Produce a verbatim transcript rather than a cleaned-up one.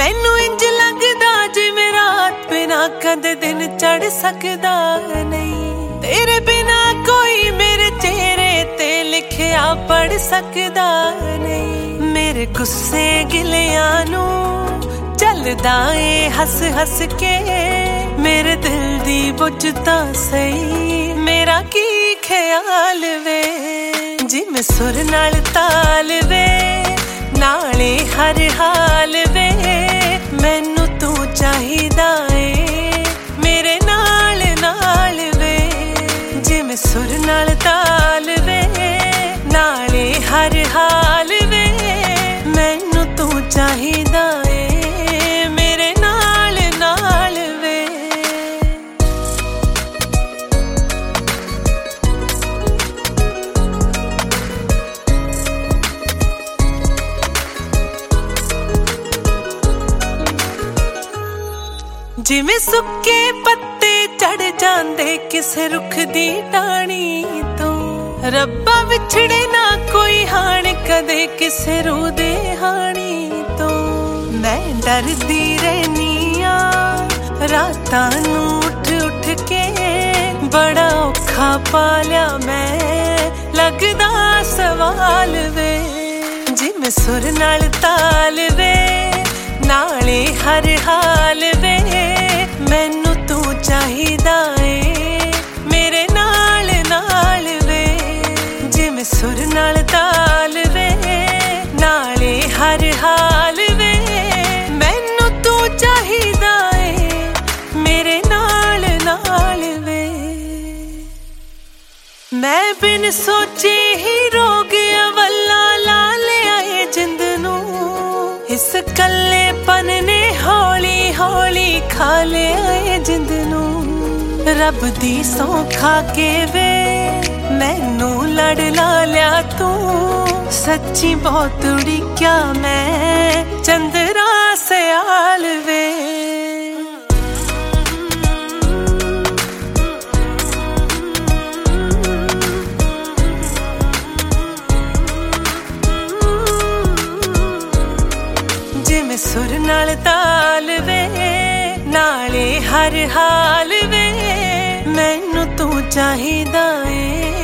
मैनू इंज लगदा जिवें रात बिना कदे दिन चढ़ सकदा नहीं। तेरे बिना कोई मेरे चेहरे ते लिखिया पढ़ सकदा नहीं। मेरे गुस्से गिलियां नू चलदा ए हस हस के, मेरे दिल दी बुझदा सही मेरा की ख्याल वे। जिवें सुर नाल ताल वे नाले हर हाल वे, मैनू तू चाहिदा ए मेरे नाल नाल वे। जिवें सुर नाल ताल वे नाले हर हाल वे, मैनू तू चाहिदा ए जिवें सुक्के पत्ते चढ़ जांदे किसे रुख दी टाणी तो। रब्बा विछड़े ना कोई हाण कदे किसे रूह दे हाणी तो। मैं डरदी रहनी आ रातां नूं उठ उठ के, बड़ा औखा पालिया मैं लगदा सवाल वे। जिवें सुर नाल ताल वे नाले हर हाल वे, मैनू तू चाहिदा ए मेरे नाल नाल वे। जिवें सुर नाल ताल वे नाले हर हाल वे, मैनू तू चाहिदा ए मेरे नाल नाल वे। मैं बिन सोचे ही रोग अवला ला लिया ए जिंद नू, इस कल्लेपन ने हौली हौली खा लिया ए जिंद नू। रब दी सौं खा के वे मैनू लड़ ला लिया तू, सच्ची बहुत उड़ीक्या मैं चंद्रा सयाल वे। जिवें सुर नाल ताल वे नाले हर हाल वे, मैनू तू चाहिदा ए